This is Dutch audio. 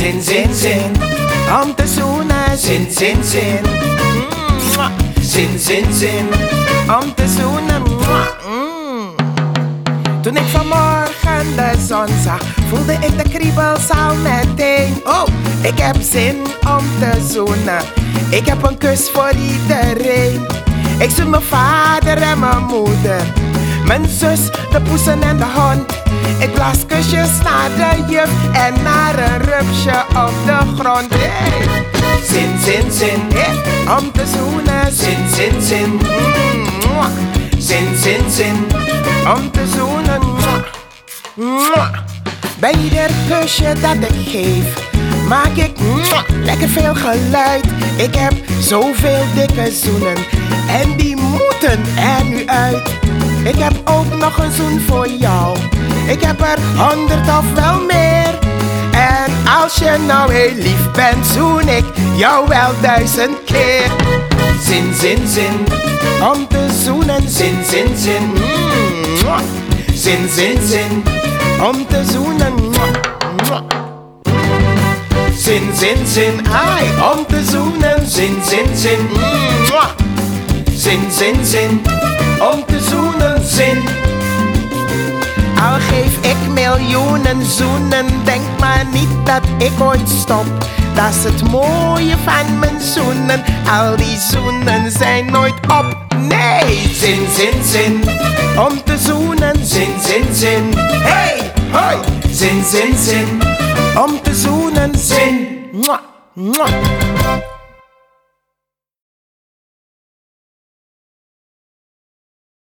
Zin, zin, zin. Om te zoenen. Zin, zin, zin. Zin, zin, zin. Om te zoenen. Toen ik vanmorgen de zon zag, voelde ik de kriebels al meteen. Oh, ik heb zin om te zoenen. Ik heb een kus voor iedereen. Ik zoen mijn vader en mijn moeder, mijn zus, de poesen en de hond. Ik blaas kusjes naar de juf en naar een rupsje op de grond. Hey. Zin, zin, zin, hey. Om te zoenen. Zin, zin, zin. Zin, zin, zin. Om te zoenen. Bij ieder kusje dat ik geef, maak ik lekker veel geluid. Ik heb zoveel dikke zoenen en die moeten er nu uit. Ik heb ook nog een zoen voor jou. Ik heb er 100 of wel meer. En als je nou heel lief bent, zoen ik jou wel 1000 keer. Zin, zin, zin. Om te zoenen. Zin, zin, zin. Zin, zin, zin. Om te zoenen. Zin, zin, zin. Ai, om te zoenen. Zin, zin, zin. Zin, zin, zin. Om te zoenen. Zin. Al geef ik miljoenen zoenen, denk maar niet dat ik ooit stop. Dat is het mooie van mijn zoenen. Al die zoenen zijn nooit op. Nee! Zin, zin, zin. Om te zoenen. Zin, zin, zin. Hey! Hoi! Zin, zin, zin. Om te zoenen. Zin. Mwah, mwah.